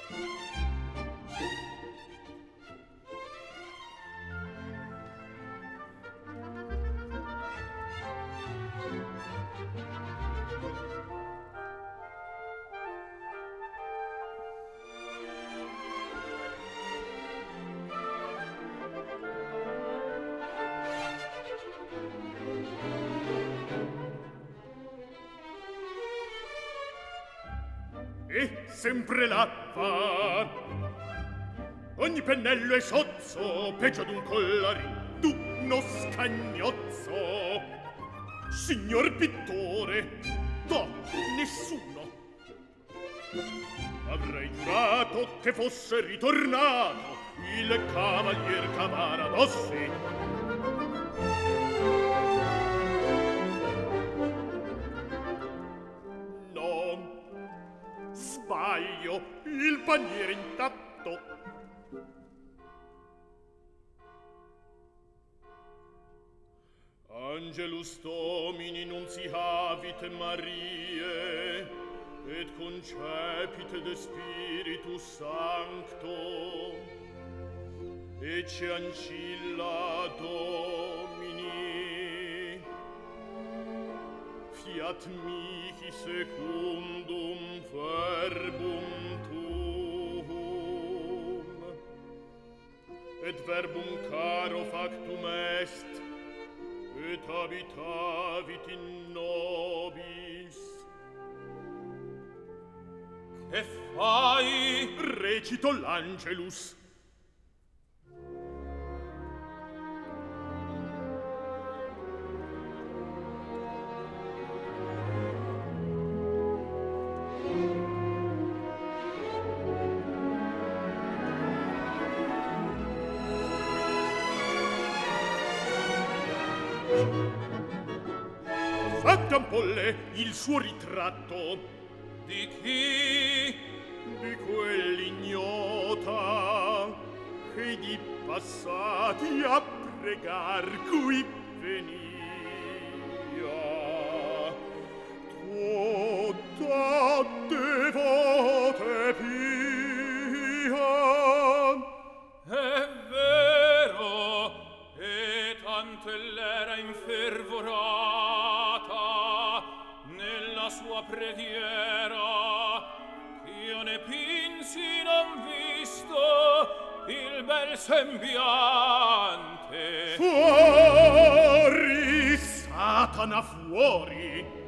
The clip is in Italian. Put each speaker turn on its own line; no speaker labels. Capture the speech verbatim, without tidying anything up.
E sempre là va. Ogni pennello è sozzo, peggio d'un collarin, d'uno scagnozzo. Signor pittore, do, nessuno. Avrei giurato che fosse ritornato il cavalier Cavaradossi. Sbaglio, il paniere intatto. Angelus Domini nunciavit Mariae, et concepit de Spiritus Sancto, ecce ancilla Domini, fiat mihi secundum verbum tuum, et verbum caro factum est, et habitavit in nobis. Che fai? Recito l'Angelus. Fatte ampolle il suo ritratto. Di chi? Di quell'ignota che di passati a pregar qui venia. Tutta devote pia. È vero, e tanto l'era infervorata nella sua preghiera, io ne pinsi non visto il bel sembiante. Fuori, Satana, fuori!